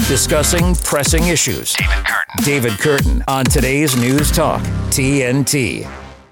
discussing pressing issues. David Curtin on today's News Talk, TNT.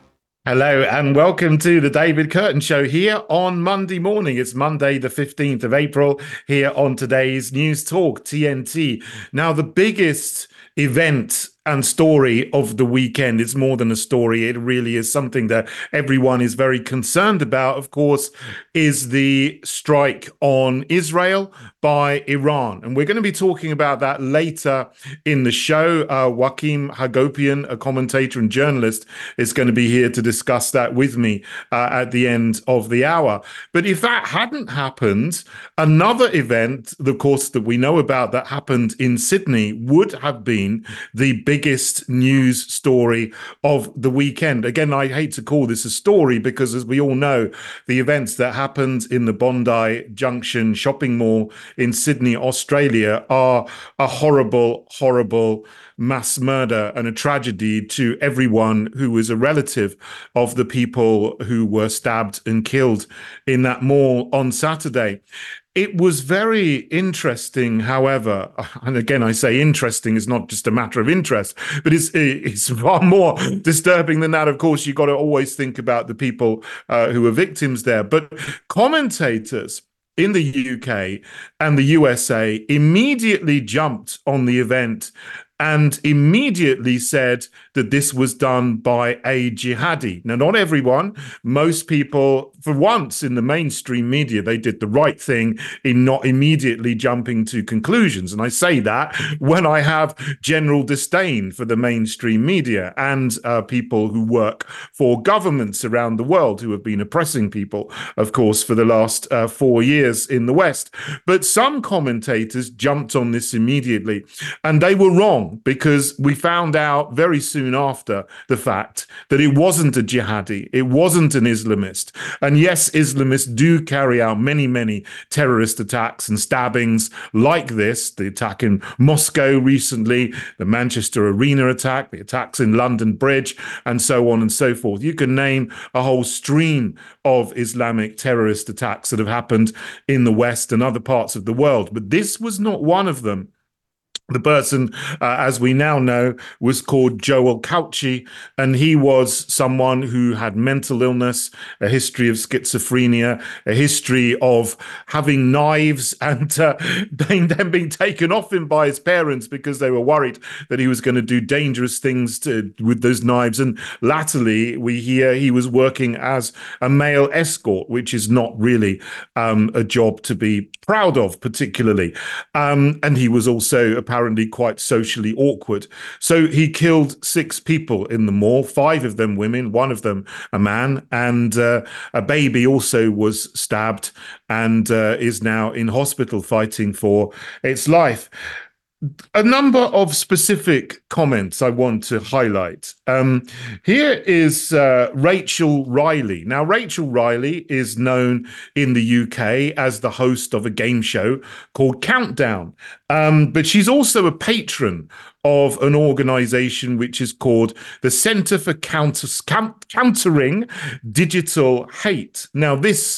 Hello and welcome to the David Curtin Show here on Monday morning. It's Monday, the 15th of April, here on today's News Talk, TNT. Now, the biggest event and story of the weekend, it's more than a story, it really is something that everyone is very concerned about, of course, is the strike on Israel by Iran. And we're going to be talking about that later in the show. Joachim Hagopian, a commentator and journalist, is going to be here to discuss that with me at the end of the hour. But if that hadn't happened, another event, of course, that we know about that happened in Sydney would have been the biggest news story of the weekend. Again, I hate to call this a story because, as we all know, the events that happened in the Bondi Junction shopping mall in Sydney, Australia, are a horrible, horrible mass murder and a tragedy to everyone who was a relative of the people who were stabbed and killed in that mall on Saturday. It was very interesting, however, and again, I say interesting is not just a matter of interest, but it's far more disturbing than that. Of course, you've got to always think about the people who were victims there. But commentators in the UK and the USA immediately jumped on the event and immediately said that this was done by a jihadi. Now, not everyone, most people, for once in the mainstream media, they did the right thing in not immediately jumping to conclusions. And I say that when I have general disdain for the mainstream media and people who work for governments around the world who have been oppressing people, of course, for the last 4 years in the West. But some commentators jumped on this immediately, and they were wrong, because we found out very soon after the fact that it wasn't a jihadi, it wasn't an Islamist. And yes, Islamists do carry out many, many terrorist attacks and stabbings like this, the attack in Moscow recently, the Manchester Arena attack, the attacks in London Bridge, and so on and so forth. You can name a whole stream of Islamic terrorist attacks that have happened in the West and other parts of the world, but this was not one of them. The person, as we now know, was called Joel Cauchi, and he was someone who had mental illness, a history of schizophrenia, a history of having knives and then being taken off him by his parents because they were worried that he was going to do dangerous things with those knives. And latterly, we hear he was working as a male escort, which is not really a job to be proud of, particularly. And he was also apparently quite socially awkward. So he killed 6 people in the mall, 5 of them women, 1 of them a man, and a baby also was stabbed and is now in hospital fighting for its life. A number of specific comments I want to highlight. Here is Rachel Riley. Now, Rachel Riley is known in the UK as the host of a game show called Countdown, but she's also a patron of an organization which is called the Centre for Countering Digital Hate. Now, this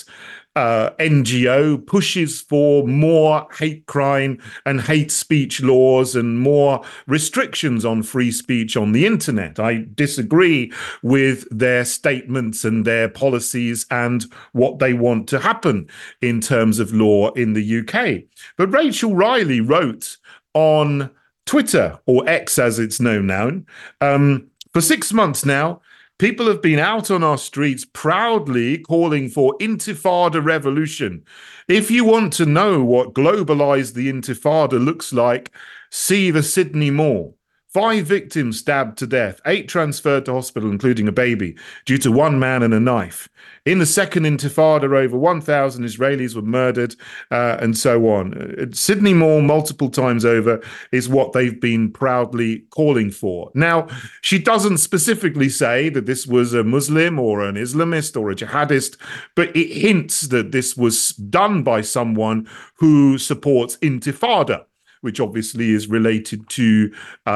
NGO pushes for more hate crime and hate speech laws and more restrictions on free speech on the internet. I disagree with their statements and their policies and what they want to happen in terms of law in the UK. But Rachel Riley wrote on Twitter, or X as it's known now, for 6 months now, people have been out on our streets proudly calling for Intifada revolution. If you want to know what globalized the Intifada looks like, see the Sydney Mall. 5 victims stabbed to death, 8 transferred to hospital, including a baby, due to one man and a knife. In the second Intifada, over 1,000 Israelis were murdered, and so on. Sydney Mall, multiple times over, is what they've been proudly calling for. Now, she doesn't specifically say that this was a Muslim or an Islamist or a jihadist, but it hints that this was done by someone who supports Intifada, which obviously is related to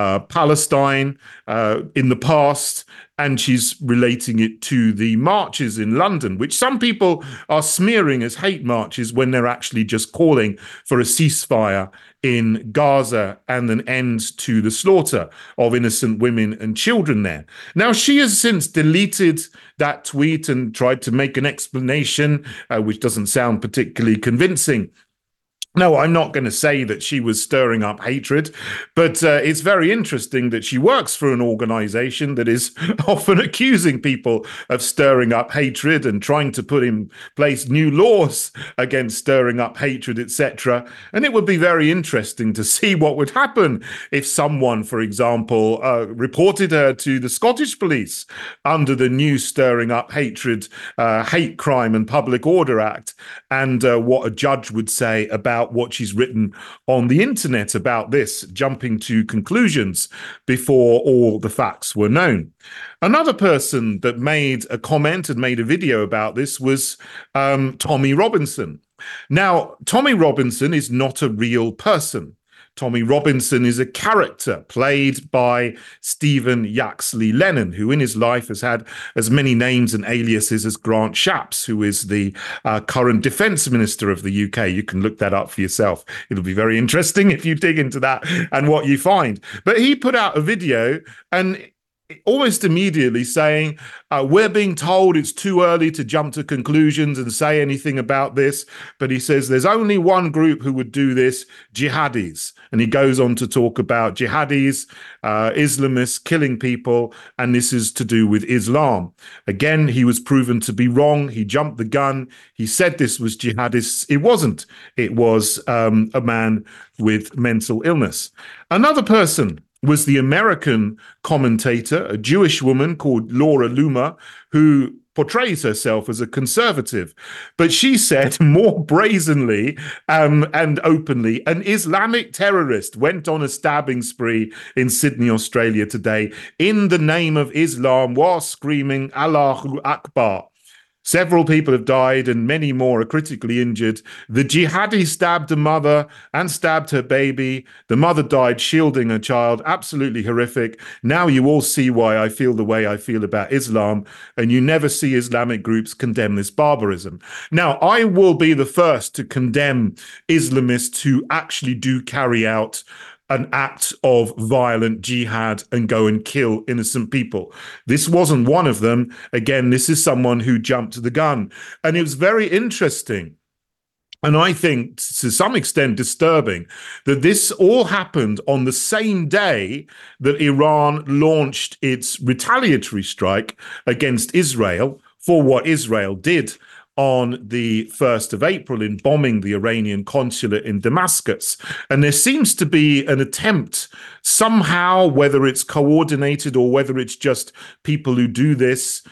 Palestine in the past. And she's relating it to the marches in London, which some people are smearing as hate marches when they're actually just calling for a ceasefire in Gaza and an end to the slaughter of innocent women and children there. Now, she has since deleted that tweet and tried to make an explanation, which doesn't sound particularly convincing. No, I'm not going to say that she was stirring up hatred, but it's very interesting that she works for an organization that is often accusing people of stirring up hatred and trying to put in place new laws against stirring up hatred, etc. And it would be very interesting to see what would happen if someone, for example, reported her to the Scottish police under the new Stirring Up Hatred, Hate Crime and Public Order Act, and what a judge would say about what she's written on the internet about this, jumping to conclusions before all the facts were known. Another person that made a comment and made a video about this was Tommy Robinson. Now, Tommy Robinson is not a real person. Tommy Robinson is a character played by Stephen Yaxley Lennon, who in his life has had as many names and aliases as Grant Shapps, who is the current Defence Minister of the UK. You can look that up for yourself. It'll be very interesting if you dig into that and what you find. But he put out a video and almost immediately saying, we're being told it's too early to jump to conclusions and say anything about this. But he says there's only one group who would do this, jihadis. And he goes on to talk about jihadis, Islamists killing people, and this is to do with Islam. Again, he was proven to be wrong. He jumped the gun. He said this was jihadists. It wasn't. It was a man with mental illness. Another person was the American commentator, a Jewish woman called Laura Loomer, who portrays herself as a conservative. But she said more brazenly and openly, an Islamic terrorist went on a stabbing spree in Sydney, Australia today in the name of Islam while screaming Allahu Akbar. Several people have died and many more are critically injured. The jihadi stabbed a mother and stabbed her baby. The mother died shielding her child. Absolutely horrific. Now you all see why I feel the way I feel about Islam, and you never see Islamic groups condemn this barbarism. Now, I will be the first to condemn Islamists who actually do carry out an act of violent jihad and go and kill innocent people. This wasn't one of them. Again, this is someone who jumped the gun. And it was very interesting, and I think to some extent disturbing, that this all happened on the same day that Iran launched its retaliatory strike against Israel for what Israel did on the 1st of April in bombing the Iranian consulate in Damascus. And there seems to be an attempt somehow, whether it's coordinated or whether it's just people who do this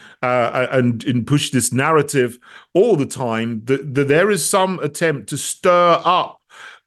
and push this narrative all the time, that there is some attempt to stir up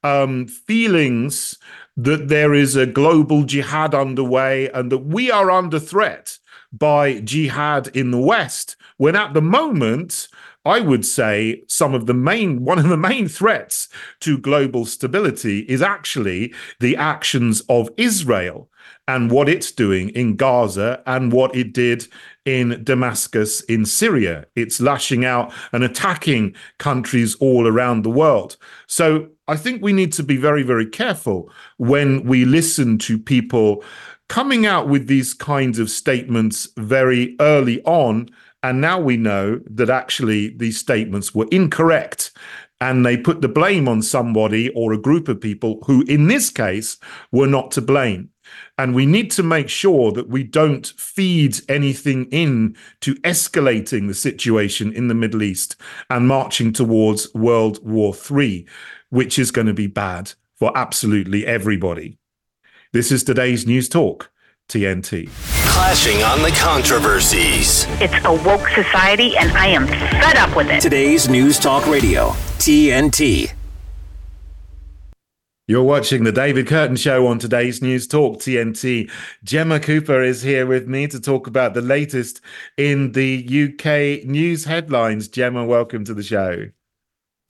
feelings that there is a global jihad underway and that we are under threat by jihad in the West, when at the moment, I would say one of the main threats to global stability is actually the actions of Israel and what it's doing in Gaza and what it did in Damascus in Syria. It's lashing out and attacking countries all around the world. So I think we need to be very, very careful when we listen to people coming out with these kinds of statements very early on. And now we know that actually these statements were incorrect and they put the blame on somebody or a group of people who, in this case, were not to blame. And we need to make sure that we don't feed anything in to escalating the situation in the Middle East and marching towards World War III, which is going to be bad for absolutely everybody. This is today's News Talk, TNT. Clashing on the controversies. It's a woke society, and I am fed up with it. Today's News Talk Radio, TNT. You're watching the David Curtin Show on today's News Talk, TNT. Gemma Cooper is here with me to talk about the latest in the UK news headlines. Gemma, welcome to the show.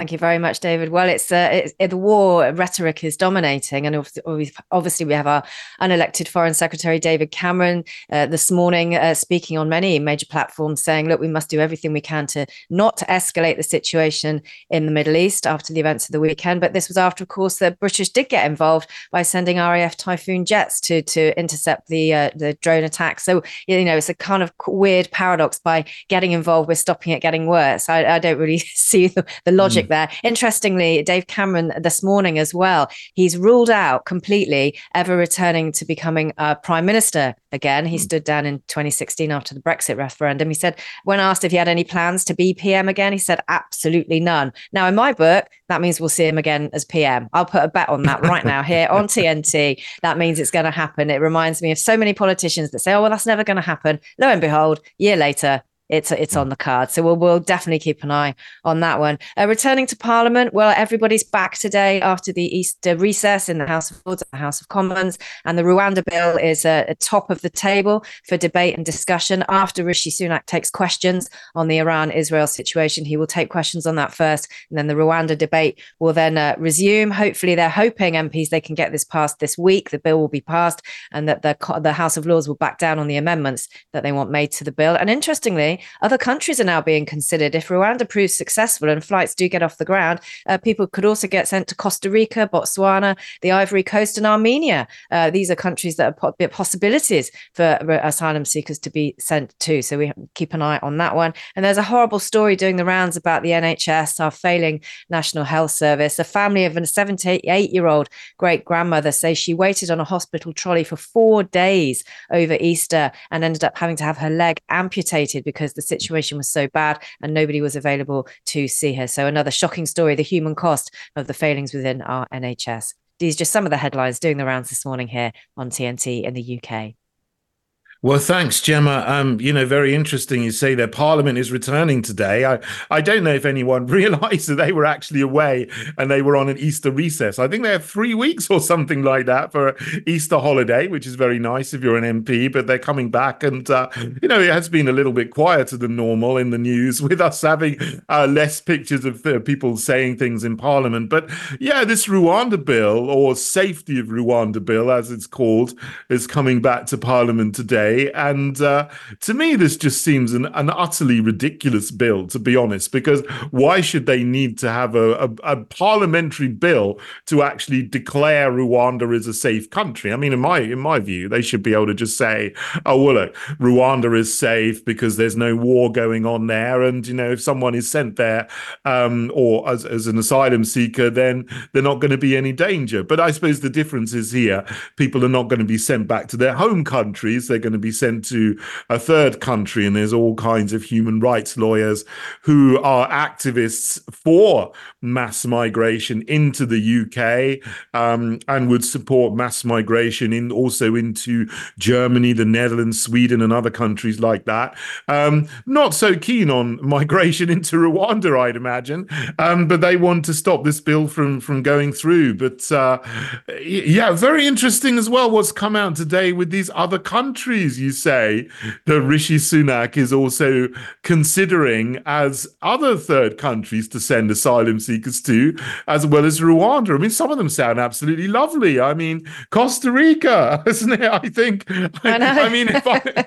Thank you very much, David. Well, the war rhetoric is dominating, and obviously we have our unelected Foreign Secretary David Cameron this morning speaking on many major platforms, saying, "Look, we must do everything we can to not escalate the situation in the Middle East after the events of the weekend." But this was after, of course, the British did get involved by sending RAF Typhoon jets to intercept the drone attack. So it's a kind of weird paradox. By getting involved, we're stopping it getting worse. I don't really see the logic there. Interestingly, Dave Cameron this morning as well, he's ruled out completely ever returning to becoming Prime Minister again. He stood down in 2016 after the Brexit referendum. He said, when asked if he had any plans to be PM again, he said, absolutely none. Now, in my book, that means we'll see him again as PM. I'll put a bet on that right now here on TNT. That means it's going to happen. It reminds me of so many politicians that say, oh, well, that's never going to happen. Lo and behold, year later, it's on the card. So we'll definitely keep an eye on that one. Returning to Parliament, well, everybody's back today after the Easter recess in the House of Lords and the House of Commons. And the Rwanda bill is at top of the table for debate and discussion. After Rishi Sunak takes questions on the Iran-Israel situation, he will take questions on that first. And then the Rwanda debate will then resume. Hopefully, they're hoping MPs they can get this passed this week. The bill will be passed and that the House of Lords will back down on the amendments that they want made to the bill. And interestingly, other countries are now being considered. If Rwanda proves successful and flights do get off the ground, people could also get sent to Costa Rica, Botswana, the Ivory Coast, and Armenia. These are countries that are possibilities for asylum seekers to be sent to. So we keep an eye on that one. And there's a horrible story doing the rounds about the NHS, our failing National Health Service. A family of a 78-year-old great-grandmother says she waited on a hospital trolley for 4 days over Easter and ended up having to have her leg amputated because the situation was so bad and nobody was available to see her. So another shocking story, the human cost of the failings within our NHS. These are just some of the headlines doing the rounds this morning here on TNT in the UK. Well, thanks, Gemma. Very interesting you say that Parliament is returning today. I don't know if anyone realised that they were actually away and they were on an Easter recess. I think they have 3 weeks or something like that for Easter holiday, which is very nice if you're an MP, but they're coming back. And, it has been a little bit quieter than normal in the news with us having less pictures of people saying things in Parliament. But yeah, this Rwanda bill, or Safety of Rwanda bill, as it's called, is coming back to Parliament today. And to me, this just seems an utterly ridiculous bill, to be honest, because why should they need to have a parliamentary bill to actually declare Rwanda as a safe country? I mean, in my view, they should be able to just say, oh, well, look, Rwanda is safe because there's no war going on there. And, if someone is sent there or as an asylum seeker, then they're not going to be any danger. But I suppose the difference is here, people are not going to be sent back to their home countries. They're going to be sent to a third country, and there's all kinds of human rights lawyers who are activists for mass migration into the UK and would support mass migration also into Germany, the Netherlands, Sweden, and other countries like that. Not so keen on migration into Rwanda, I'd imagine, but they want to stop this bill from going through. But yeah, very interesting as well what's come out today with these other countries. You say that Rishi Sunak is also considering as other third countries to send asylum seekers to, as well as Rwanda. I mean, some of them sound absolutely lovely. I mean, Costa Rica, isn't it? I think. I mean, if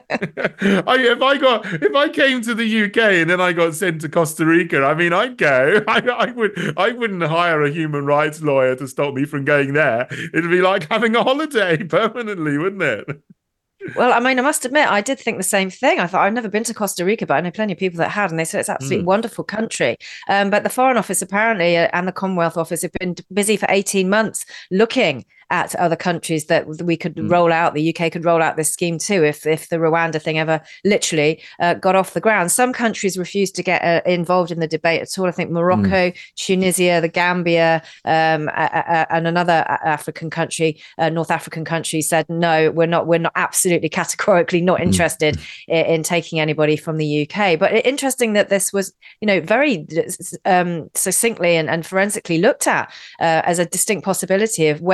I came to the UK and then I got sent to Costa Rica, I mean, I'd go. I wouldn't hire a human rights lawyer to stop me from going there. It'd be like having a holiday permanently, wouldn't it? Well, I mean, I must admit, I did think the same thing. I thought I've never been to Costa Rica, but I know plenty of people that had, and they said it's absolutely wonderful country. But the Foreign Office apparently and the Commonwealth Office have been busy for 18 months looking at other countries that we could roll out. The UK could roll out this scheme too if the Rwanda thing ever literally got off the ground. Some countries refused to get involved in the debate at all. I think Morocco, Tunisia, the Gambia, and another African country, North African country, said no, we're not absolutely categorically not interested in taking anybody from the UK. But interesting that this was, very succinctly and forensically looked at as a distinct possibility of where can we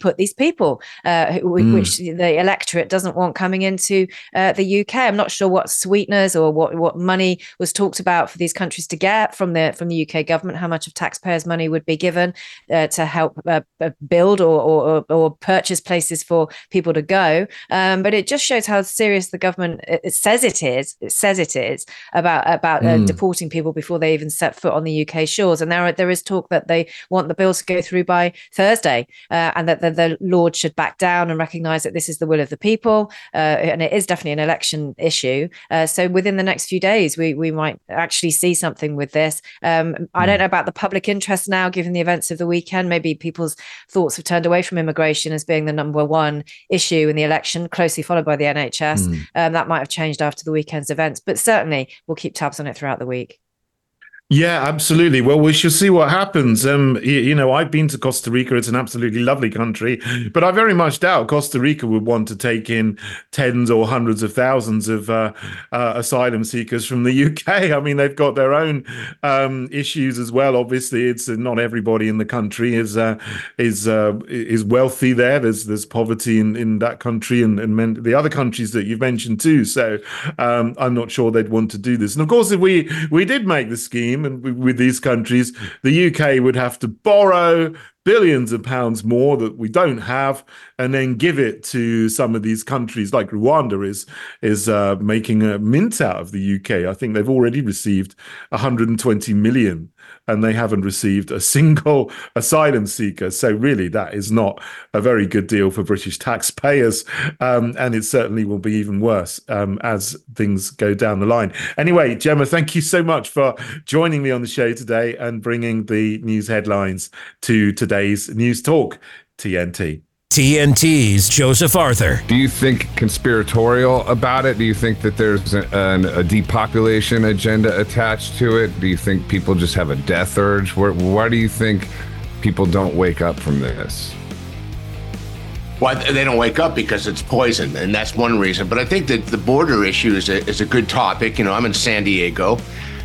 put these people, which the electorate doesn't want coming into the UK. I'm not sure what sweeteners or what money was talked about for these countries to get from the UK government, how much of taxpayers' money would be given to help build or purchase places for people to go. But it just shows how serious the government it says it is about deporting people before they even set foot on the UK shores. And there is talk that they want the bill to go through by Thursday, and that the Lords should back down and recognise that this is the will of the people, and it is definitely an election issue. So within the next few days, we might actually see something with this. I don't know about the public interest now, given the events of the weekend. Maybe people's thoughts have turned away from immigration as being the number one issue in the election, closely followed by the NHS. That might have changed after the weekend's events, but certainly we'll keep tabs on it throughout the week. Yeah, absolutely. Well, we shall see what happens. I've been to Costa Rica. It's an absolutely lovely country, but I very much doubt Costa Rica would want to take in tens or hundreds of thousands of asylum seekers from the UK. I mean, they've got their own issues as well. Obviously, it's not everybody in the country is wealthy there. There's poverty in that country and the other countries that you've mentioned too. So I'm not sure they'd want to do this. And of course, if we did make the scheme, and with these countries, the UK would have to borrow billions of pounds more that we don't have, and then give it to some of these countries like Rwanda is making a mint out of the UK. I think they've already received 120 million, and they haven't received a single asylum seeker. So really, that is not a very good deal for British taxpayers, and it certainly will be even worse as things go down the line. Anyway, Gemma, thank you so much for joining me on the show today and bringing the news headlines to today's News Talk TNT. TNT's Joseph Arthur. Do you think conspiratorial about it? Do you think that there's a depopulation agenda attached to it? Do you think people just have a death urge? Why do you think people don't wake up from this? Well, they don't wake up because it's poison, and that's one reason. But I think that the border issue is a good topic. You know, I'm in San Diego.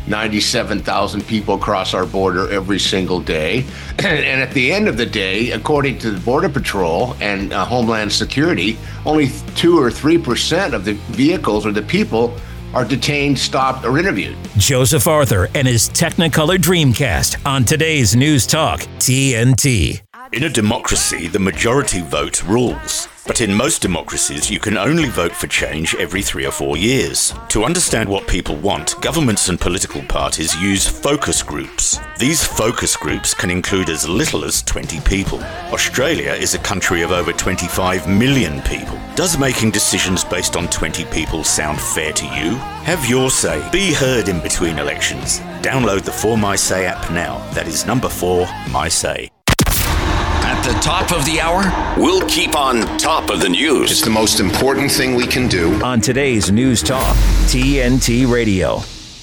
97,000 people cross our border every single day. And at the end of the day, according to the Border Patrol and Homeland Security, only 2 or 3% of the vehicles or the people are detained, stopped, or interviewed. Joseph Arthur and his Technicolor Dreamcast on today's News Talk TNT. In a democracy, the majority vote rules. But in most democracies, you can only vote for change every 3 or 4 years. To understand what people want, governments and political parties use focus groups. These focus groups can include as little as 20 people. Australia is a country of over 25 million people. Does making decisions based on 20 people sound fair to you? Have your say. Be heard in between elections. Download the 4MySay app now. That is number 4, MySay. At the top of the hour, We'll keep on top of the news. it's the most important thing we can do. On today's News Talk TNT Radio.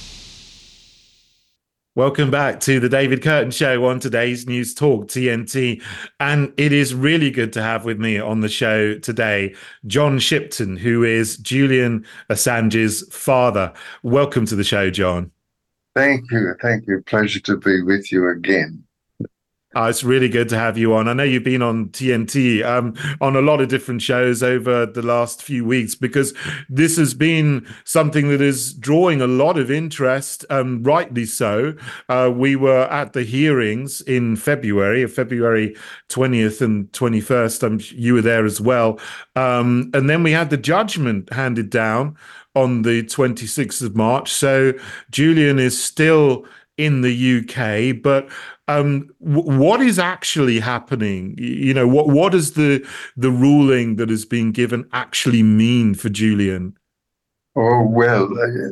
Welcome back to the David Curtin Show on today's News Talk TNT. And it is really good to have with me on the show today, John Shipton, who is Julian Assange's father. Welcome to the show, John. Thank you. Pleasure to be with you again. It's really good to have you on. I know you've been on TNT on a lot of different shows over the last few weeks, because this has been something that is drawing a lot of interest, rightly so. We were at the hearings in February 20th and 21st. You were there as well. And then we had the judgment handed down on the 26th of March. So Julian is still in the UK, but what is actually happening? You know, what does the ruling that has been given actually mean for Julian? Oh, well,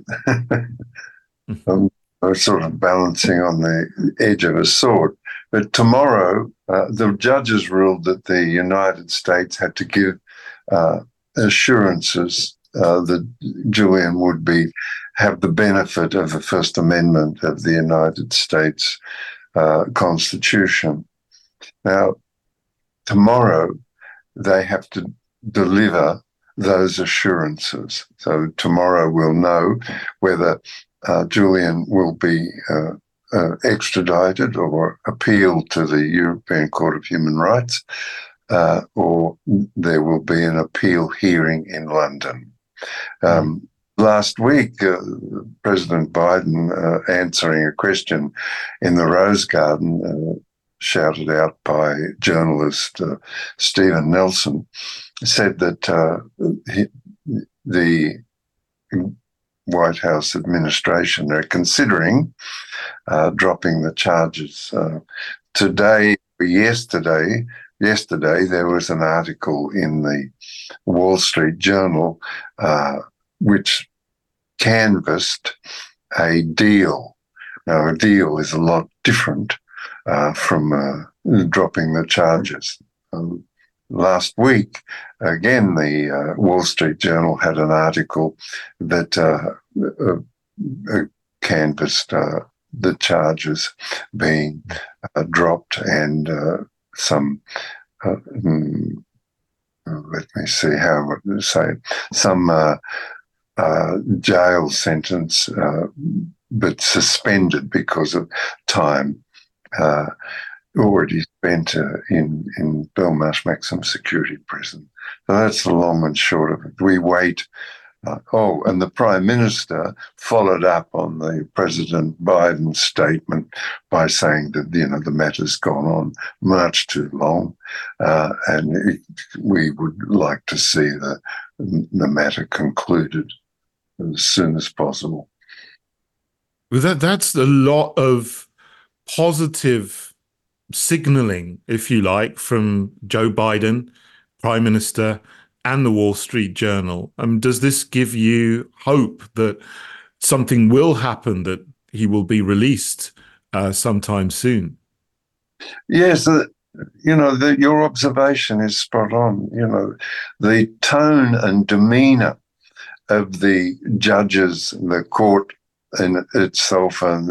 I'm sort of balancing on the edge of a sword. But tomorrow, the judges ruled that the United States had to give assurances that Julian would have the benefit of the First Amendment of the United States Constitution. Now, tomorrow they have to deliver those assurances. So tomorrow we'll know whether Julian will be extradited or appealed to the European Court of Human Rights. or there will be an appeal hearing in London. Last week, President Biden, answering a question in the Rose Garden, shouted out by journalist Stephen Nelson, said that the White House administration are considering dropping the charges. Yesterday, there was an article in the Wall Street Journal which canvassed a deal. Now, a deal is a lot different from dropping the charges. Last week, again, the Wall Street Journal had an article that canvassed the charges being dropped and some, let me see how I would say it, some jail sentence, but suspended because of time already spent in Belmarsh Maximum Security Prison. So that's the long and short of it. We wait. And the Prime Minister followed up on the President Biden statement by saying that, the matter's gone on much too long, and we would like to see the matter concluded as soon as possible. Well, that's a lot of positive signaling, if you like, from Joe Biden, Prime Minister, and the Wall Street Journal. Does this give you hope that something will happen, that he will be released sometime soon? Yes, your observation is spot on. The tone and demeanour of the judges, the court in itself, and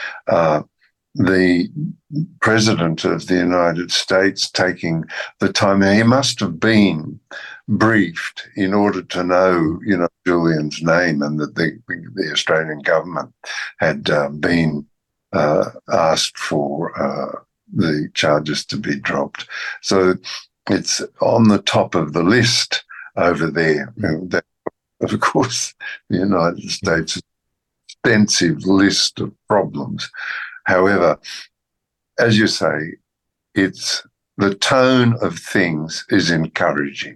the President of the United States taking the time. He must have been briefed in order to know, Julian's name, and that the Australian government had been asked for the charges to be dropped. So it's on the top of the list over there. That, of course, the United States has an extensive list of problems. However, as you say, it's the tone of things is encouraging.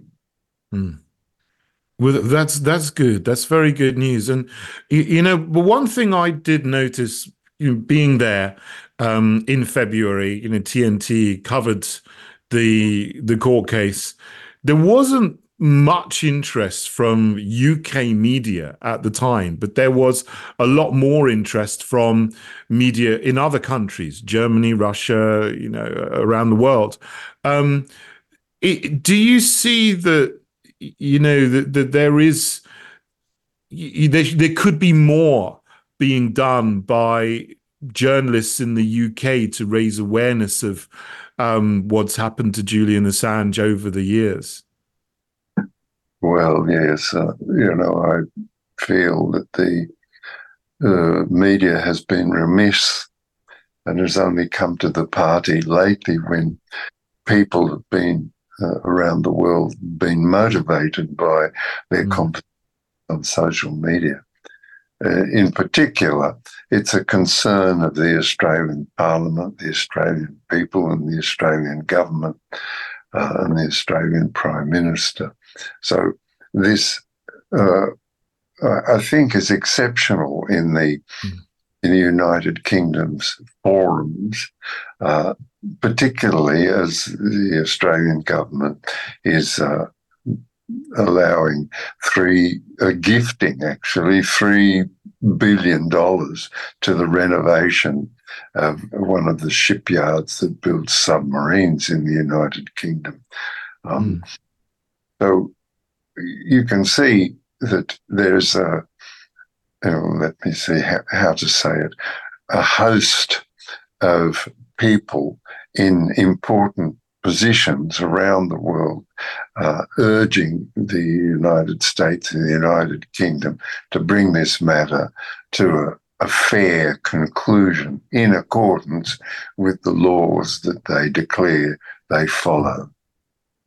Well, that's good. That's very good news. And one thing I did notice, being there in February, TNT covered the court case. There wasn't much interest from UK media at the time, but there was a lot more interest from media in other countries, Germany, Russia, around the world. Do you see that, that there could be more being done by journalists in the UK to raise awareness of what's happened to Julian Assange over the years? Well, yes, I feel that the media has been remiss and has only come to the party lately when people have been around the world been motivated by their competition on social media. In particular, it's a concern of the Australian Parliament, the Australian people, and the Australian government, and the Australian Prime Minister. So this, I think, is exceptional in the United Kingdom's forums, particularly as the Australian government is allowing gifting $3 billion to the renovation of one of the shipyards that builds submarines in the United Kingdom. So you can see that there's let me see how to say it, a host of people in important positions around the world urging the United States and the United Kingdom to bring this matter to a fair conclusion in accordance with the laws that they declare they follow.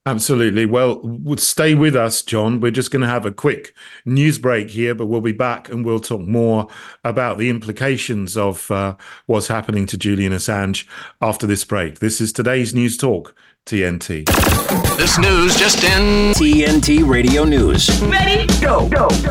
Absolutely. Well, stay with us, John. We're just going to have a quick news break here, but we'll be back and we'll talk more about the implications of what's happening to Julian Assange after this break. This is today's News Talk, TNT. This news just in. TNT Radio News. Ready? Go.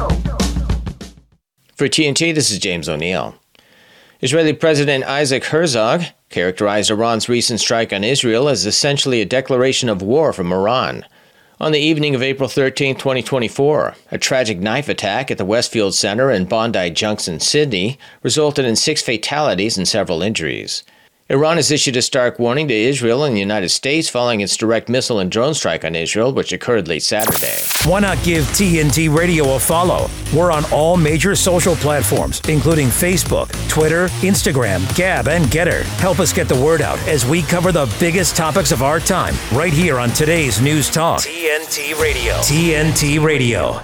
For TNT, this is James O'Neill. Israeli President Isaac Herzog characterized Iran's recent strike on Israel as essentially a declaration of war from Iran. On the evening of April 13, 2024, a tragic knife attack at the Westfield Center in Bondi Junction, Sydney, resulted in 6 fatalities and several injuries. Iran has issued a stark warning to Israel and the United States following its direct missile and drone strike on Israel, which occurred late Saturday. Why not give TNT Radio a follow? We're on all major social platforms, including Facebook, Twitter, Instagram, Gab, and Getter. Help us get the word out as we cover the biggest topics of our time, right here on today's News Talk. TNT Radio. TNT Radio.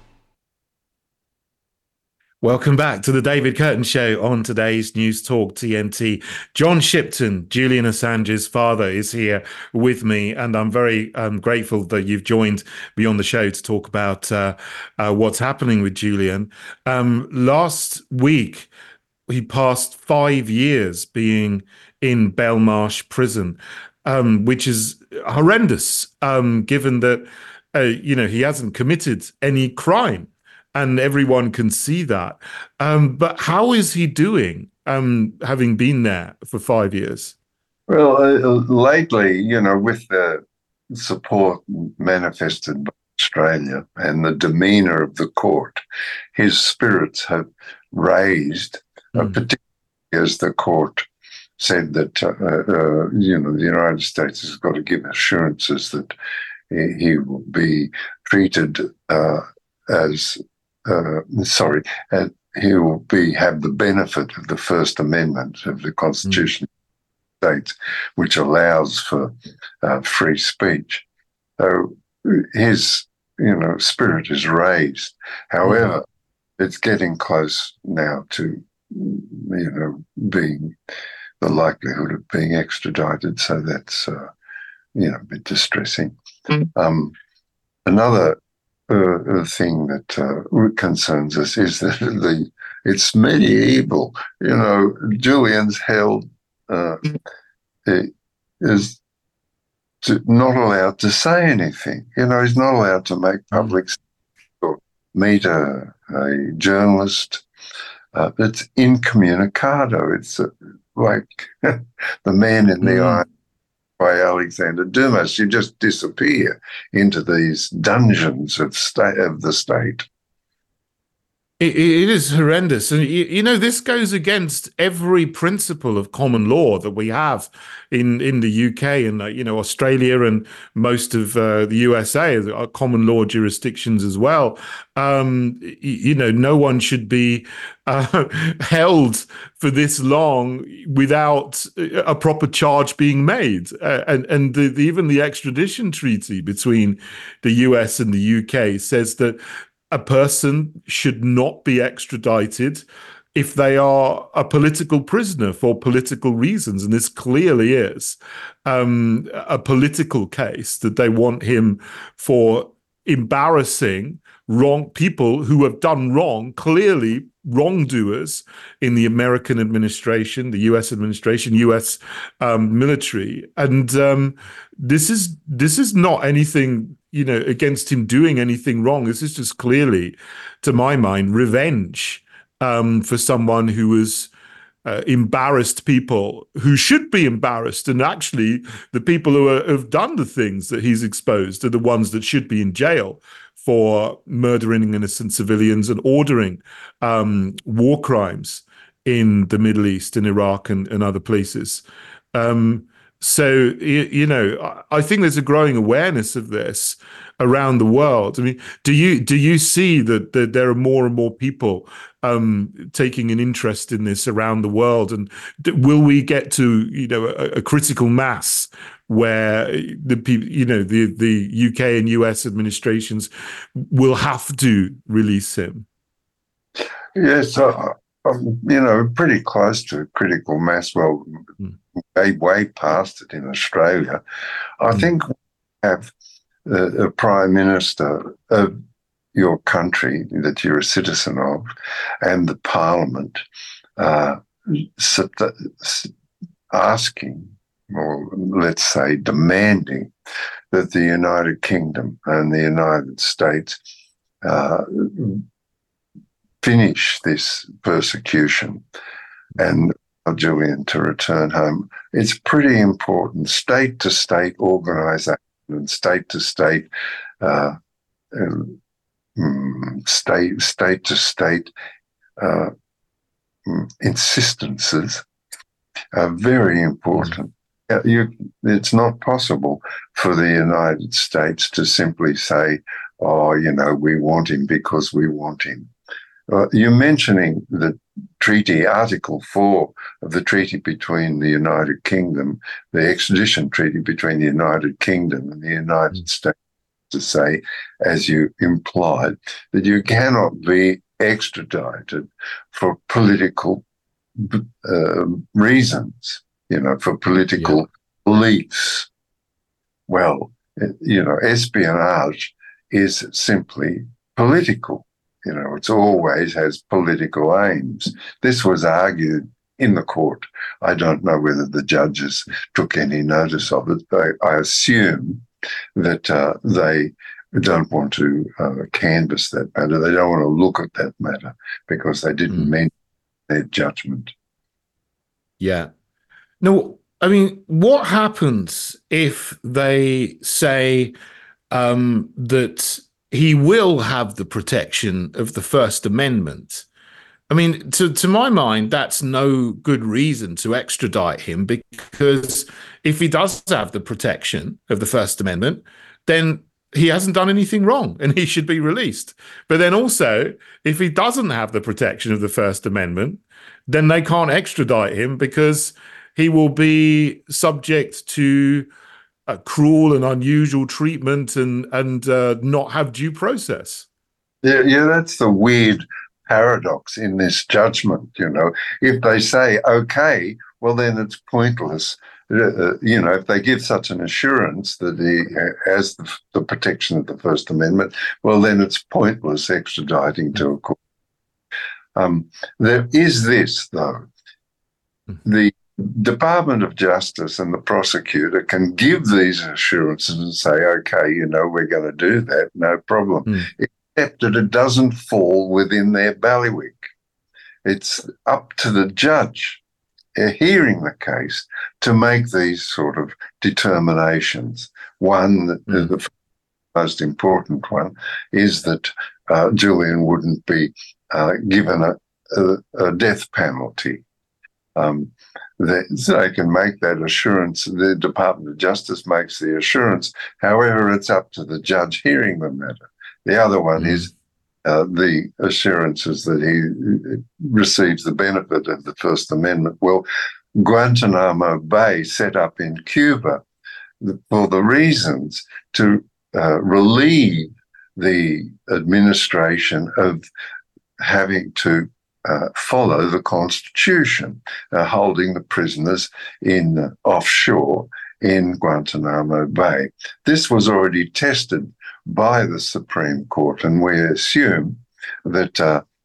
Welcome back to the David Curtin Show on today's News Talk TNT. John Shipton, Julian Assange's father, is here with me, and I'm very grateful that you've joined me on the show to talk about what's happening with Julian. Last week, he passed 5 years being in Belmarsh prison, which is horrendous, given that he hasn't committed any crime. And everyone can see that. But how is he doing, having been there for 5 years? Well, lately, with the support manifested by Australia and the demeanour of the court, his spirits have raised, particularly as the court said that, the United States has got to give assurances that he will be treated he will have the benefit of the First Amendment of the Constitution of the States, which allows for free speech. So his, spirit is raised. However, it's getting close now to, being the likelihood of being extradited. So that's, a bit distressing. Another thing that concerns us is that it's medieval. Julian's held is not allowed to say anything. He's not allowed to make public or meet a journalist. It's incommunicado. It's like the man in the eye by Alexander Dumas. You just disappear into these dungeons of the state. It is horrendous. And, this goes against every principle of common law that we have in the UK and, Australia and most of the USA are common law jurisdictions as well. No one should be held for this long without a proper charge being made. And even the extradition treaty between the US and the UK says that a person should not be extradited if they are a political prisoner for political reasons. And this clearly is a political case that they want him for embarrassing wrong people who have done wrong, clearly wrongdoers in the American administration, the US administration, US military. And this is not anything against him doing anything wrong. This is just clearly, to my mind, revenge for someone who has embarrassed people who should be embarrassed. And actually, the people who have done the things that he's exposed are the ones that should be in jail for murdering innocent civilians and ordering war crimes in the Middle East, in Iraq and other places. So, I think there's a growing awareness of this around the world. I mean, do you see that there are more and more people taking an interest in this around the world? And will we get to, a critical mass where the people, the UK and US administrations will have to release him? Yes, pretty close to critical mass. Well, way past it in Australia. I think we have a prime minister of your country that you're a citizen of and the parliament asking, or let's say demanding, that the United Kingdom and the United States finish this persecution and allow Julian to return home. It's pretty important. State-to-state organisation and state-to-state state-to-state insistences are very important. It's not possible for the United States to simply say, oh, we want him because we want him. You're mentioning the treaty, Article 4 of the treaty between the United Kingdom, the extradition treaty between the United Kingdom and the United States, to say, as you implied, that you cannot be extradited for political reasons, for political beliefs. Well, espionage is simply political. It always has political aims. This was argued in the court. I don't know whether the judges took any notice of it, but I assume that they don't want to canvass that matter. They don't want to look at that matter because they didn't mean their judgment. Yeah. No, I mean, what happens if they say that he will have the protection of the First Amendment? I mean, to my mind, that's no good reason to extradite him, because if he does have the protection of the First Amendment, then he hasn't done anything wrong and he should be released. But then also, if he doesn't have the protection of the First Amendment, then they can't extradite him because he will be subject to cruel and unusual treatment and not have due process. Yeah, that's the weird paradox in this judgment. If they say, okay, well, then it's pointless. If they give such an assurance that he has the protection of the First Amendment, well, then it's pointless extraditing to a court. There is this, though. The Department of Justice and the prosecutor can give these assurances and say, okay, we're going to do that, no problem, except that it doesn't fall within their bailiwick. It's up to the judge hearing the case to make these sort of determinations. One, the most important one, is that Julian wouldn't be given a death penalty. They can make that assurance. The Department of Justice makes the assurance. However, it's up to the judge hearing the matter. The other one is the assurances that he receives the benefit of the First Amendment. Well, Guantanamo Bay, set up in Cuba for the reasons to relieve the administration of having to follow the Constitution, holding the prisoners in offshore in Guantanamo Bay. This was already tested by the Supreme Court, and we assume that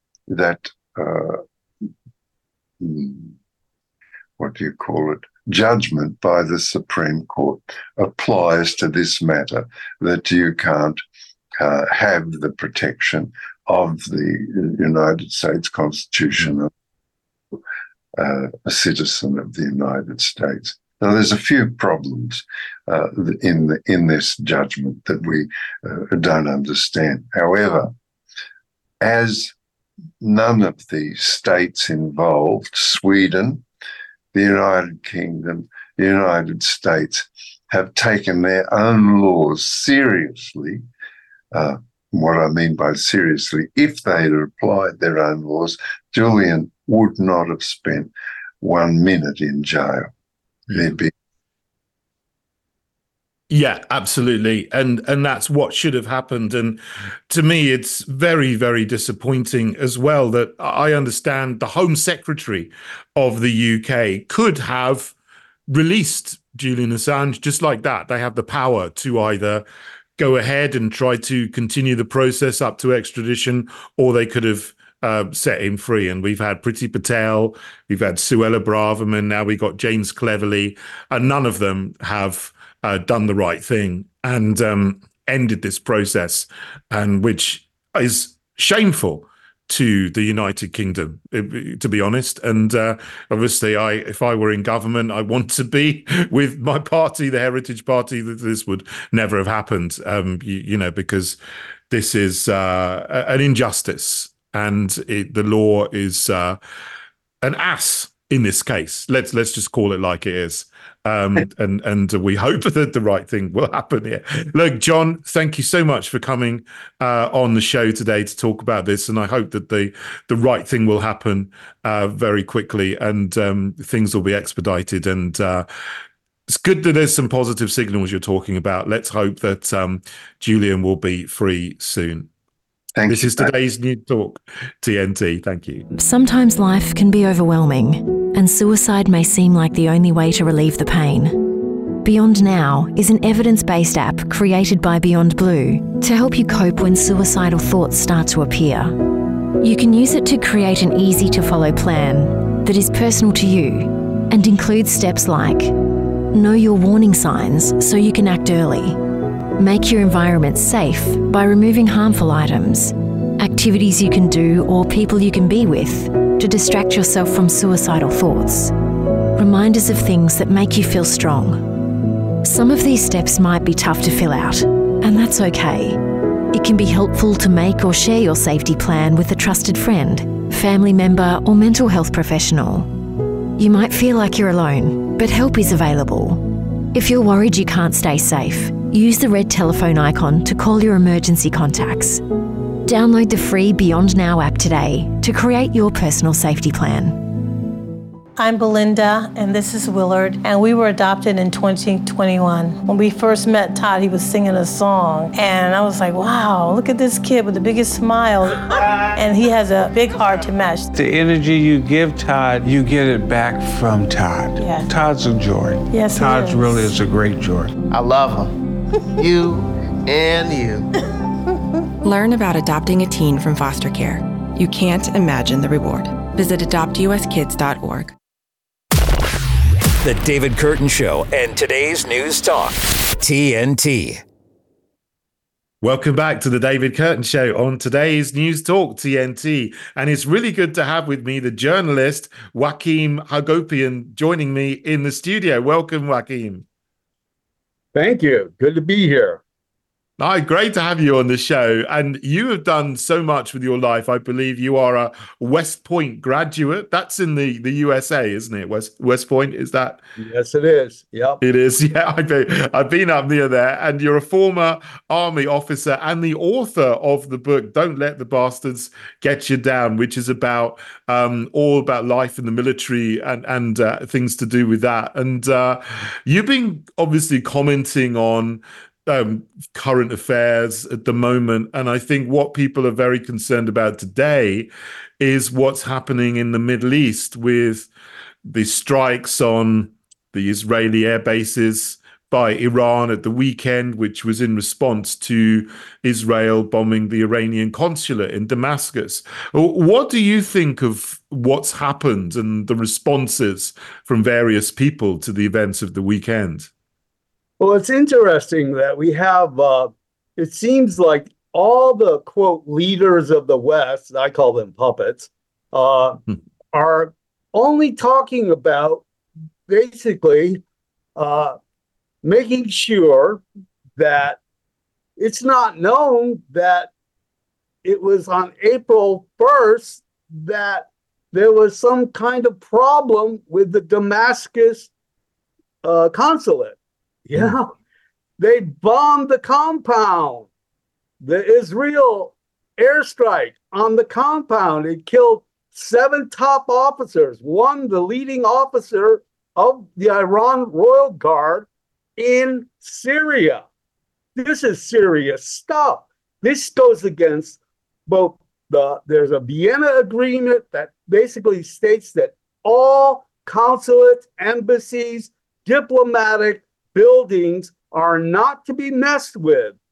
judgment by the Supreme Court applies to this matter, that you can't have the protection of the United States Constitution, a citizen of the United States. Now, there's a few problems in this judgment that we don't understand. However, as none of the states involved, Sweden, the United Kingdom, the United States, have taken their own laws seriously. What I mean by seriously, if they had applied their own laws, Julian would not have spent 1 minute in jail. Yeah, absolutely. And that's what should have happened. And to me, it's very, very disappointing as well that I understand the Home Secretary of the UK could have released Julian Assange just like that. They have the power to either go ahead and try to continue the process up to extradition, or they could have set him free. And we've had Priti Patel, we've had Suella Braverman, now we got James Cleverly, and none of them have done the right thing and ended this process, and which is shameful to the United Kingdom, to be honest. And obviously, if I were in government, I want to be with my party, the Heritage Party, that this would never have happened, because this is an injustice, and the law is an ass in this case. Let's just call it like it is. And we hope that the right thing will happen here. Look, John, thank you so much for coming on the show today to talk about this. And I hope that the right thing will happen very quickly, and things will be expedited. And it's good that there's some positive signals you're talking about. Let's hope that Julian will be free soon. This is today's News Talk TNT. Thank you. Sometimes life can be overwhelming, and suicide may seem like the only way to relieve the pain. Beyond Now is an evidence-based app created by Beyond Blue to help you cope when suicidal thoughts start to appear. You can use it to create an easy-to-follow plan that is personal to you and includes steps like know your warning signs so you can act early, make your environment safe by removing harmful items, activities you can do or people you can be with to distract yourself from suicidal thoughts, reminders of things that make you feel strong. Some of these steps might be tough to fill out, and that's okay. It can be helpful to make or share your safety plan with a trusted friend, family member, or mental health professional. You might feel like you're alone, but help is available. If you're worried you can't stay safe, use the red telephone icon to call your emergency contacts. Download the free Beyond Now app today to create your personal safety plan. I'm Belinda, and this is Willard, and we were adopted in 2021. When we first met Todd, he was singing a song, and I was like, wow, look at this kid with the biggest smile, and he has a big heart to match. The energy you give Todd, you get it back from Todd. Yeah. Todd's a joy. Yes, Todd really is a great joy. I love him. You and you. Learn about adopting a teen from foster care. You can't imagine the reward. Visit adoptuskids.org. The David Curtin Show and today's News Talk TNT. Welcome back to the David Curtin Show on today's News Talk TNT. And it's really good to have with me the journalist Joaquim Hagopian joining me in the studio. Welcome, Joaquim. Thank you. Good to be here. Hi, great to have you on the show. And you have done so much with your life. I believe you are a West Point graduate. That's in the USA, isn't it? West Point, is that? Yes, it is. Yep. It is. Yeah, I've been up near there. And you're a former Army officer and the author of the book, Don't Let the Bastards Get You Down, which is about all about life in the military and things to do with that. And you've been obviously commenting on current affairs at the moment. And I think what people are very concerned about today is what's happening in the Middle East with the strikes on the Israeli air bases by Iran at the weekend, which was in response to Israel bombing the Iranian consulate in Damascus. What do you think of what's happened and the responses from various people to the events of the weekend? Well, it's interesting that we have, it seems like all the, quote, leaders of the West, I call them puppets, are only talking about basically making sure that it's not known that it was on April 1st that there was some kind of problem with the Damascus consulate. Yeah, they bombed the compound. The Israel airstrike on the compound, it killed 7 top officers, one the leading officer of the Iran Royal Guard in Syria. This is serious stuff. This goes against both there's a Vienna Agreement that basically states that all consulates, embassies, diplomatic buildings are not to be messed with.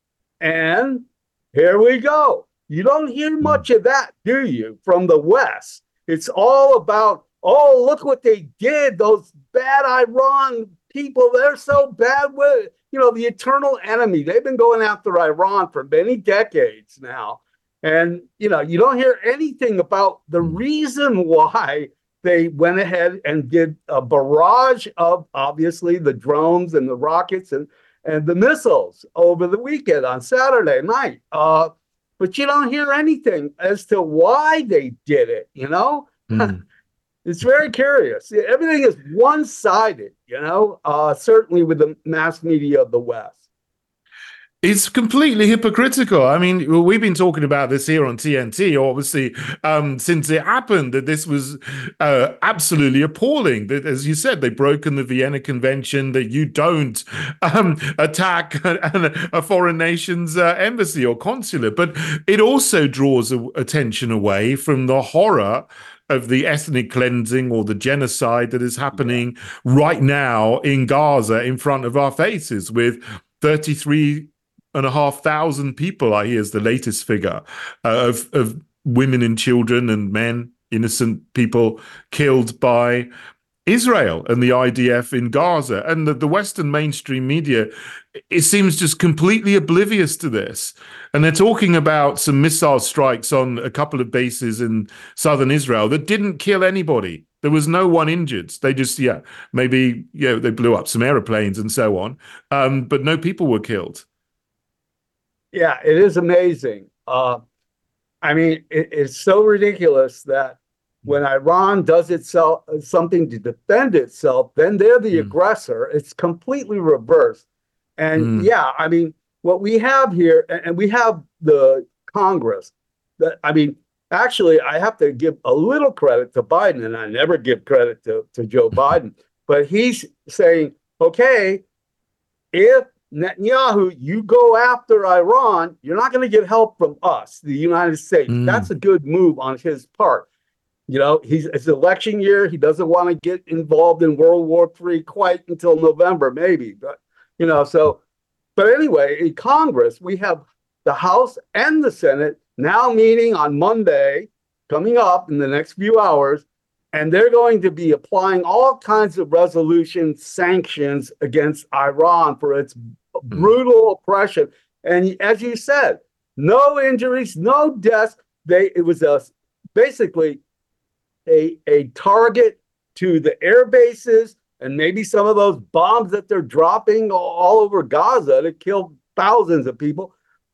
And here we go. You don't hear much of that, do you, from the West? It's all about, oh, look what they did. Those bad Iran people, they're so bad with, the eternal enemy. They've been going after Iran for many decades now. And, you don't hear anything about the reason why they went ahead and did a barrage of, obviously, the drones and the rockets and the missiles over the weekend on Saturday night. But you don't hear anything as to why they did it, It's very curious. Everything is one-sided, certainly with the mass media of the West. It's completely hypocritical. I mean, we've been talking about this here on TNT, obviously, since it happened, that this was absolutely appalling. That, as you said, they've broken the Vienna Convention, that you don't attack a foreign nation's embassy or consulate. But it also draws attention away from the horror of the ethnic cleansing or the genocide that is happening right now in Gaza in front of our faces, with 33,500 people, I hear, is the latest figure of women and children and men, innocent people killed by Israel and the IDF in Gaza. And the Western mainstream media, it seems just completely oblivious to this. And they're talking about some missile strikes on a couple of bases in southern Israel that didn't kill anybody. There was no one injured. They just, maybe they blew up some airplanes and so on. But no people were killed. Yeah, it is amazing. It's so ridiculous that when Iran does itself something to defend itself, then they're the aggressor. It's completely reversed. And what we have here, and we have the Congress, actually, I have to give a little credit to Biden, and I never give credit to Joe Biden, but he's saying, okay, if Netanyahu, you go after Iran, you're not going to get help from us, the United States. That's a good move on his part. It's election year. He doesn't want to get involved in World War III quite until November, maybe. But, but anyway, in Congress, we have the House and the Senate now meeting on Monday, coming up in the next few hours, and they're going to be applying all kinds of resolution sanctions against Iran for its brutal oppression. And as you said, no injuries, no deaths. It was basically a target to the air bases and maybe some of those bombs that they're dropping all over Gaza to kill thousands of people.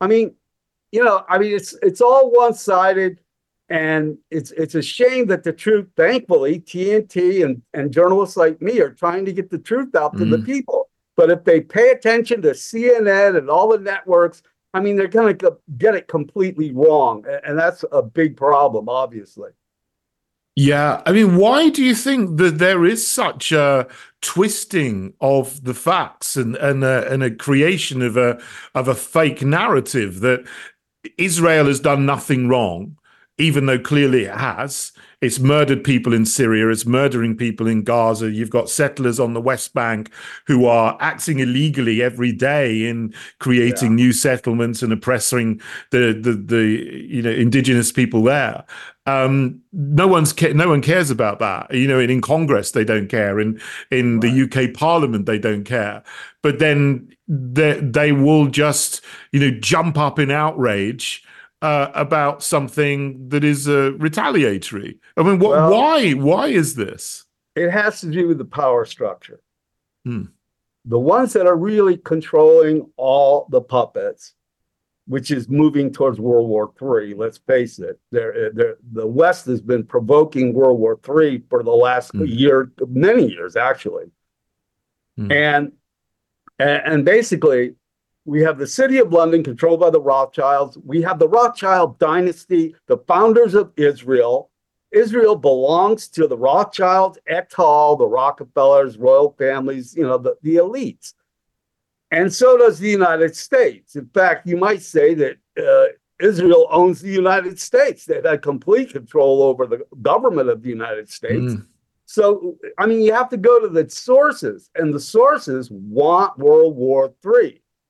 It's all one-sided, and it's a shame that the truth, thankfully, TNT and journalists like me are trying to get the truth out to the people. But if they pay attention to CNN and all the networks, they're going to get it completely wrong. And that's a big problem, obviously. Yeah. Why do you think that there is such a twisting of the facts and a creation of a fake narrative that Israel has done nothing wrong, even though clearly it has? It's murdered people in Syria. It's murdering people in Gaza. You've got settlers on the West Bank who are acting illegally every day in creating new settlements and oppressing the indigenous people there. No one cares about that. In Congress they don't care. In the UK Parliament they don't care. But then they will just jump up in outrage about something that is retaliatory. Why is this? It has to do with the power structure. The ones that are really controlling all the puppets, which is moving towards World War III, let's face it. The West has been provoking World War III for the last many years, actually. And basically, we have the City of London controlled by the Rothschilds. We have the Rothschild dynasty, the founders of Israel. Israel belongs to the Rothschilds, et al., the Rockefellers, royal families, the elites. And so does the United States. In fact, you might say that Israel owns the United States. They've had complete control over the government of the United States. So, you have to go to the sources, and the sources want World War III.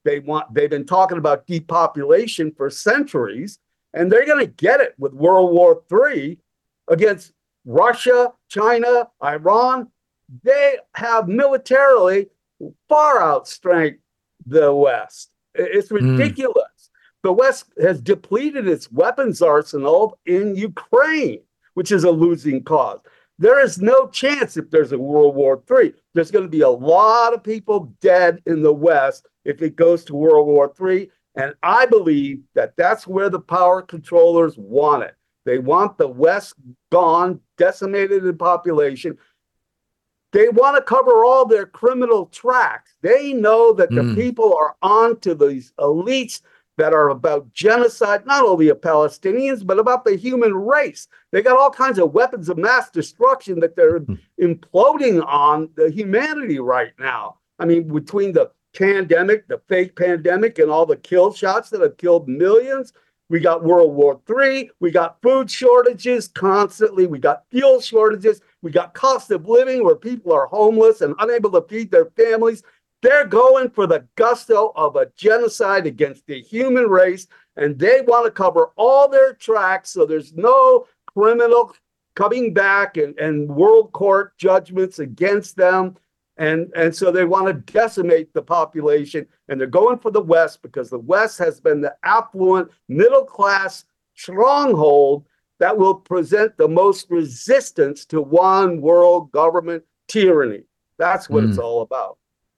They've been talking about depopulation for centuries, and they're going to get it with World War III against Russia, China, Iran. They have militarily far outstrength the West. It's ridiculous. The West has depleted its weapons arsenal in Ukraine, which is a losing cause. There is no chance if there's a World War III. There's going to be a lot of people dead in the West if it goes to World War III. And I believe that that's where the power controllers want it. They want the West gone, decimated in population. They want to cover all their criminal tracks. They know that the people are on to these elites that are about genocide, not only of Palestinians, but about the human race. They got all kinds of weapons of mass destruction that they're imploding on the humanity right now. I mean, between the pandemic, the fake pandemic, and all the kill shots that have killed millions, we got World War III, we got food shortages constantly, we got fuel shortages, we got cost of living where people are homeless and unable to feed their families. They're going for the gusto of a genocide against the human race, and they want to cover all their tracks so there's no criminal coming back and world court judgments against them. And so they want to decimate the population, and they're going for the West because the West has been the affluent middle-class stronghold that will present the most resistance to one world government tyranny. That's what it's all about.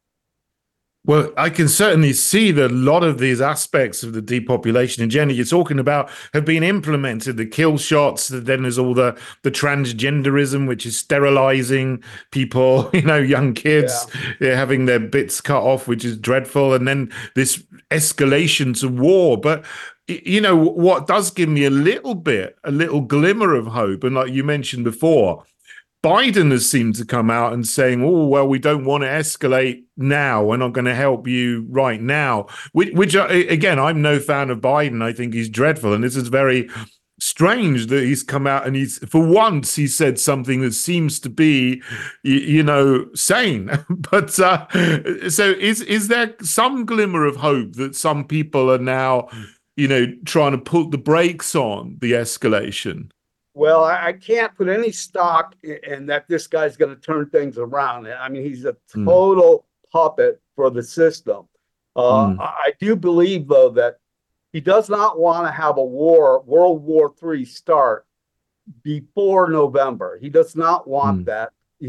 Well, I can certainly see that a lot of these aspects of the depopulation agenda you're talking about have been implemented. The kill shots, then there's all the transgenderism, which is sterilizing people, young kids having their bits cut off, which is dreadful. And then this escalation to war. But, what does give me a little glimmer of hope, and like you mentioned before, Biden has seemed to come out and saying, oh, well, we don't want to escalate now. We're not going to help you right now, which again, I'm no fan of Biden. I think he's dreadful. And this is very strange that he's come out and for once, he said something that seems to be, sane. But so is there some glimmer of hope that some people are now, trying to put the brakes on the escalation? Well, I can't put any stock in that this guy's going to turn things around. I mean, he's a total puppet for the system. I do believe, though, that he does not want to have a World War III start before November. He does not want that.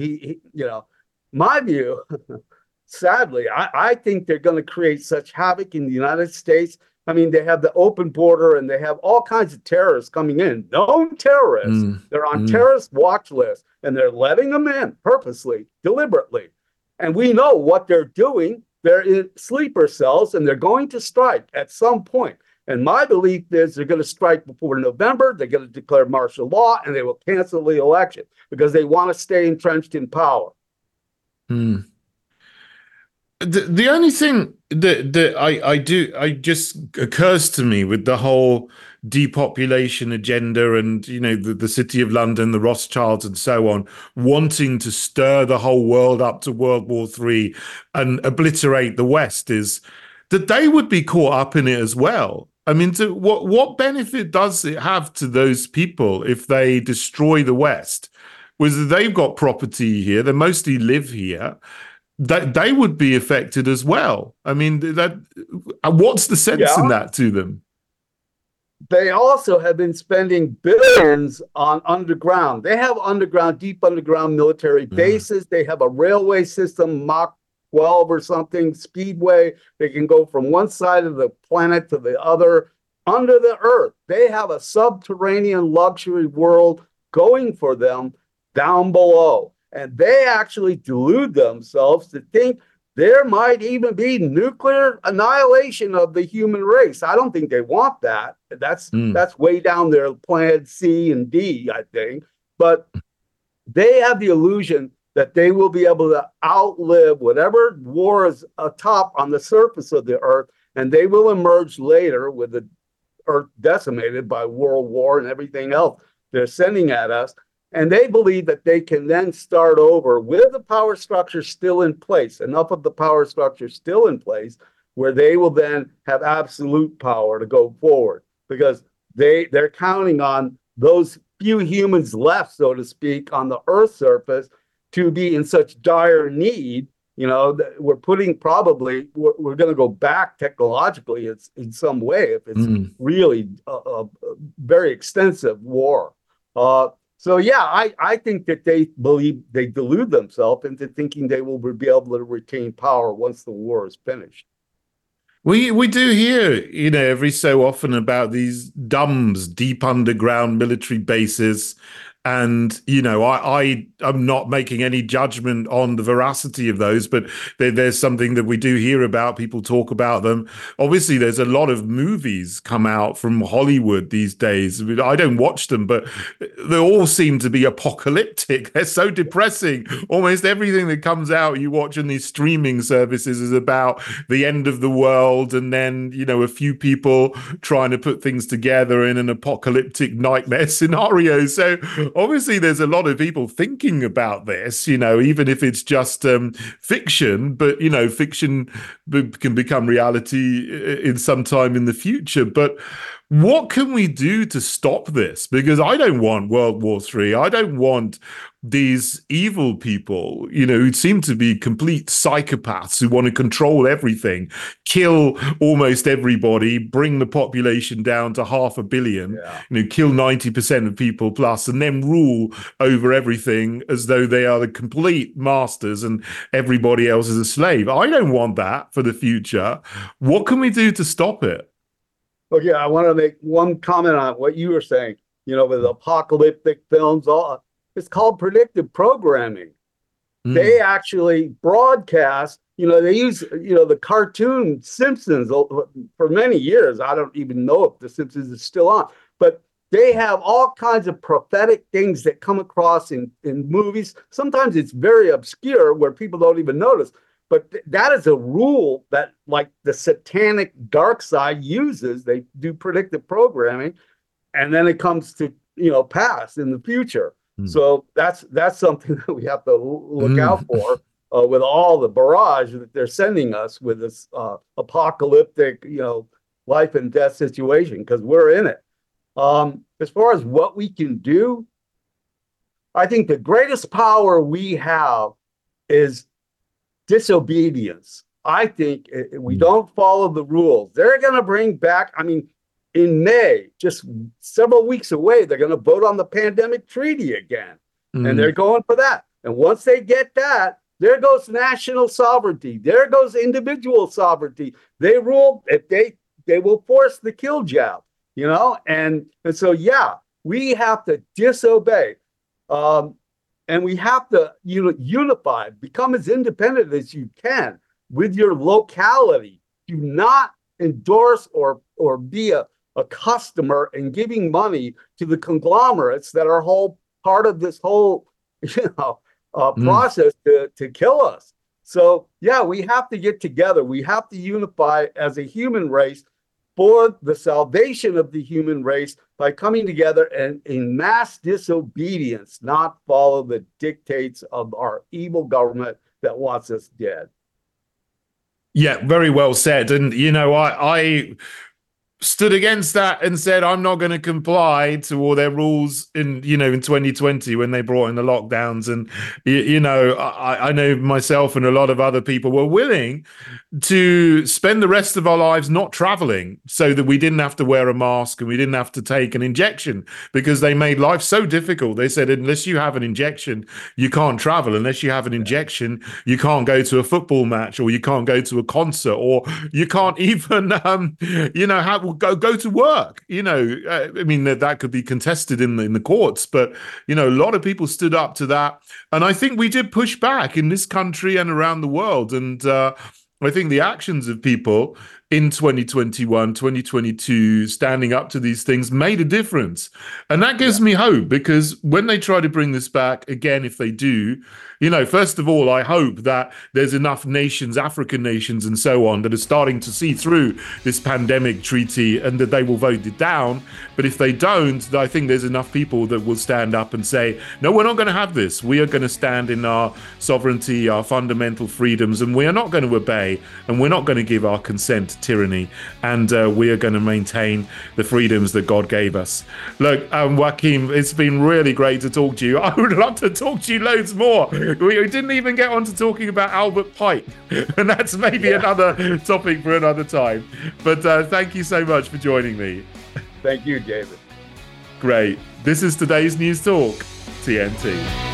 My view, sadly, I think they're going to create such havoc in the United States. I mean, they have the open border and they have all kinds of terrorists coming in, known terrorists. They're on terrorist watch lists, and they're letting them in purposely, deliberately. And we know what they're doing. They're in sleeper cells, and they're going to strike at some point. And my belief is they're going to strike before November. They're going to declare martial law, and they will cancel the election because they want to stay entrenched in power. The only thing that I just occurs to me with the whole depopulation agenda and, the City of London, the Rothschilds and so on, wanting to stir the whole world up to World War III and obliterate the West is that they would be caught up in it as well. I mean, what benefit does it have to those people if they destroy the West? Was they've got property here, they mostly live here. That they would be affected as well. I mean, what's the sense in that to them? They also have been spending billions on underground. They have deep underground military bases. They have a railway system, Mach 12 or something, speedway. They can go from one side of the planet to the other under the earth. They have a subterranean luxury world going for them down below. And they actually delude themselves to think there might even be nuclear annihilation of the human race. I don't think they want that. That's way down their plan C and D, I think. But they have the illusion that they will be able to outlive whatever war is atop on the surface of the earth, and they will emerge later with the earth decimated by World War and everything else they're sending at us. And they believe that they can then start over with the power structure still in place, enough of the power structure still in place where they will then have absolute power to go forward, because they're counting on those few humans left, so to speak, on the Earth's surface to be in such dire need. We're putting we're going to go back technologically in some way if it's really a very extensive war. So yeah, I think that they delude themselves into thinking they will be able to retain power once the war is finished. We do hear, every so often about these DUMBs, deep underground military bases. And, I'm not making any judgment on the veracity of those, but there's something that we do hear about. People talk about them. Obviously, there's a lot of movies come out from Hollywood these days. I don't watch them, but they all seem to be apocalyptic. They're so depressing. Almost everything that comes out you watch on these streaming services is about the end of the world, and then, a few people trying to put things together in an apocalyptic nightmare scenario. So obviously, there's a lot of people thinking about this, even if it's just fiction, but, fiction can become reality in some time in the future. But what can we do to stop this? Because I don't want World War III. I don't want these evil people, who seem to be complete psychopaths who want to control everything, kill almost everybody, bring the population down to 500 million, kill 90% of people plus, and then rule over everything as though they are the complete masters and everybody else is a slave. I don't want that for the future. What can we do to stop it? Well, yeah, I want to make one comment on what you were saying, with apocalyptic films, it's called predictive programming. They actually broadcast, they use, the cartoon Simpsons for many years. I don't even know if the Simpsons is still on, but they have all kinds of prophetic things that come across in movies. Sometimes it's very obscure where people don't even notice. But that is a rule that, like, the satanic dark side uses. They do predictive programming, and then it comes to pass in the future. So that's something that we have to look out for with all the barrage that they're sending us with this apocalyptic life and death situation, because we're in it. As far as what we can do, I think the greatest power we have is disobedience. I think if we don't follow the rules, they're going to bring back, in May, just several weeks away, they're going to vote on the pandemic treaty again. And they're going for that. And once they get that, there goes national sovereignty. There goes individual sovereignty. They rule, if they will force the kill jab, and so, yeah, we have to disobey. And we have to unify, become as independent as you can with your locality. Do not endorse or be a customer and giving money to the conglomerates that are whole part of this whole process to kill us. So yeah, we have to get together. We have to unify as a human race for the salvation of the human race by coming together and in mass disobedience, not follow the dictates of our evil government that wants us dead. Yeah, very well said. And, I stood against that and said, I'm not going to comply to all their rules in 2020 when they brought in the lockdowns. And, I know myself and a lot of other people were willing to spend the rest of our lives not traveling so that we didn't have to wear a mask and we didn't have to take an injection, because they made life so difficult. They said, unless you have an injection, you can't travel. Unless you have an injection, you can't go to a football match, or you can't go to a concert, or you can't even, go to work. That could be contested in the courts, but a lot of people stood up to that, and I think we did push back in this country and around the world. And I think the actions of people in 2021, 2022, standing up to these things made a difference. And that gives me hope, because when they try to bring this back again, if they do, you know, first of all, I hope that there's enough nations, African nations and so on, that are starting to see through this pandemic treaty and that they will vote it down. But if they don't, I think there's enough people that will stand up and say, no, we're not going to have this. We are going to stand in our sovereignty, our fundamental freedoms, and we are not going to obey, and we're not going to give our consent to tyranny, and we are going to maintain the freedoms that God gave us. Look, Joachim, it's been really great to talk to you. I would love to talk to you loads more. We didn't even get on to talking about Albert Pike, and that's maybe another topic for another time. But thank you so much for joining me. Thank you, David. Great. This is today's News Talk, TNT.